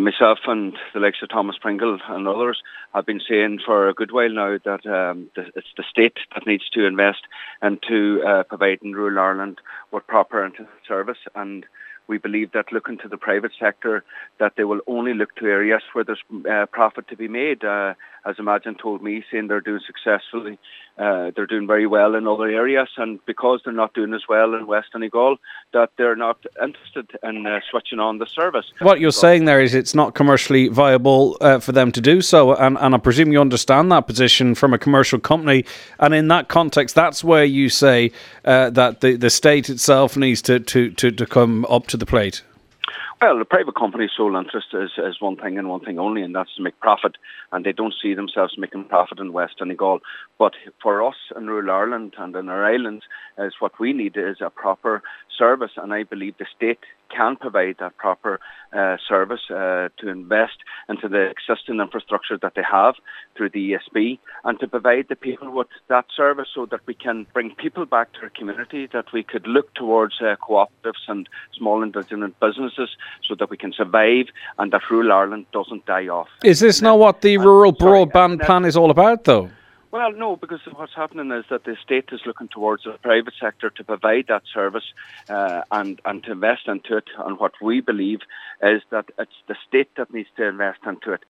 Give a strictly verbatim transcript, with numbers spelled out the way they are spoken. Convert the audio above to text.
myself and the likes of Thomas Pringle and others have been saying for a good while now that um, the, it's the state that needs to invest into uh, providing rural Ireland with proper internet service. And we believe that looking to the private sector, that they will only look to areas where there's uh, profit to be made. Uh, as Imagine told me, saying they're doing successfully, uh, they're doing very well in other areas, and because they're not doing as well in West Donegal, that they're not interested in uh, switching on the service. What you're so, saying there is it's not commercially viable uh, for them to do so, and, and I presume you understand that position from a commercial company, and in that context, that's where you say uh, that the, the state itself needs to, to, to, to come up to the plate. Well, the private company's sole interest is, is one thing and one thing only, and that's to make profit. And they don't see themselves making profit in West Donegal. But for us in rural Ireland and in our islands, is what we need is a proper service. And I believe the state can provide that proper uh, service uh, to invest into the existing infrastructure that they have through the E S B, and to provide the people with that service so that we can bring people back to our community, that we could look towards uh, cooperatives and small independent businesses so that we can survive and that rural Ireland doesn't die off. Is this not what the rural broadband plan is all about, though? Well, no, because what's happening is that the state is looking towards the private sector to provide that service uh, and, and to invest into it. And what we believe is that it's the state that needs to invest into it.